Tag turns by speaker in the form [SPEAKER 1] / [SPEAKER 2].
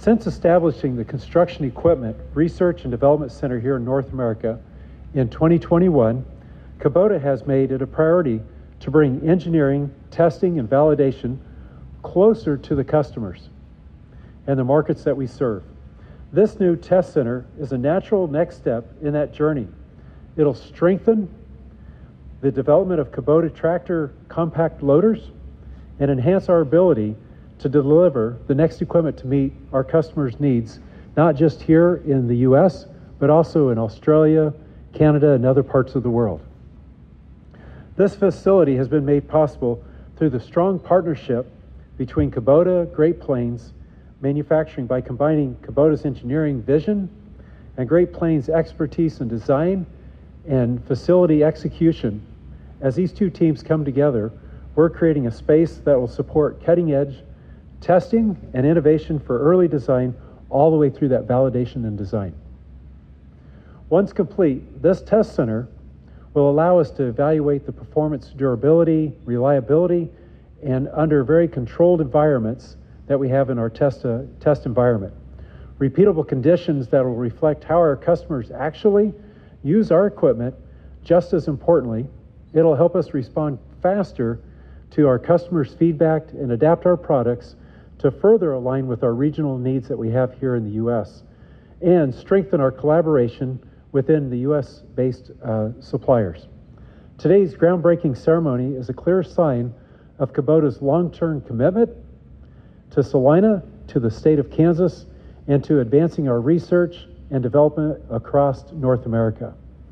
[SPEAKER 1] Since establishing the Construction Equipment Research and Development Center here in North America in 2021, Kubota has made it a priority to bring engineering, testing, and validation closer to the customers and the markets that we serve. This new test center is a natural next step in that journey. It'll strengthen the development of Kubota tractor compact loaders and enhance our ability to deliver the next equipment to meet our customers' needs, not just here in the US, but also in Australia, Canada, and other parts of the world. This facility has been made possible through the strong partnership between Kubota, Great Plains Manufacturing by combining Kubota's engineering vision and Great Plains' expertise in design and facility execution. As these two teams come together, we're creating a space that will support cutting-edge testing and innovation for early design all the way through that validation and design. Once complete, this test center will allow us to evaluate the performance, durability, reliability, and under very controlled environments that we have in our test environment. Repeatable conditions that will reflect how our customers actually use our equipment. Just as importantly, it'll help us respond faster to our customers' feedback and adapt our products to further align with our regional needs that we have here in the US and strengthen our collaboration within the US-based suppliers. Today's groundbreaking ceremony is a clear sign of Kubota's long-term commitment to Salina, to the state of Kansas, and to advancing our research and development across North America.